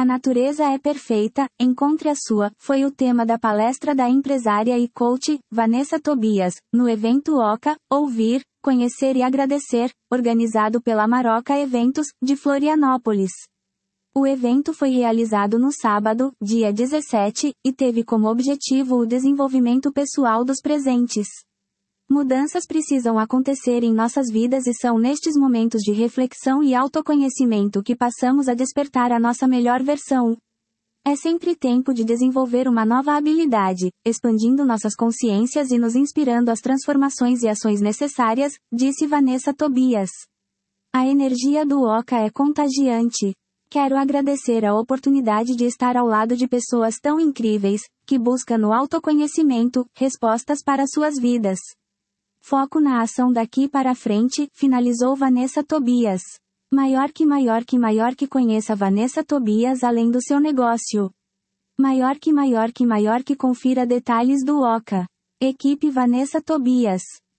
natureza é perfeita, encontre a sua, foi o tema da palestra da empresária e coach, Vanessa Tobias, no evento OCA, Ouvir, Conhecer e Agradecer, organizado pela Maroca Eventos, de Florianópolis. O evento foi realizado no sábado, dia 17, e teve como objetivo o desenvolvimento pessoal dos presentes. Mudanças precisam acontecer em nossas vidas e são nestes momentos de reflexão e autoconhecimento que passamos a despertar a nossa melhor versão. É sempre tempo de desenvolver uma nova habilidade, expandindo nossas consciências e nos inspirando às transformações e ações necessárias, disse Vanessa Tobias. A energia do OCA é contagiante. Quero agradecer a oportunidade de estar ao lado de pessoas tão incríveis, que buscam no autoconhecimento, respostas para suas vidas. Foco na ação daqui para frente, finalizou Vanessa Tobias. Maior que conheça Vanessa Tobias além do seu negócio. Maior que confira detalhes do OCA. Equipe Vanessa Tobias.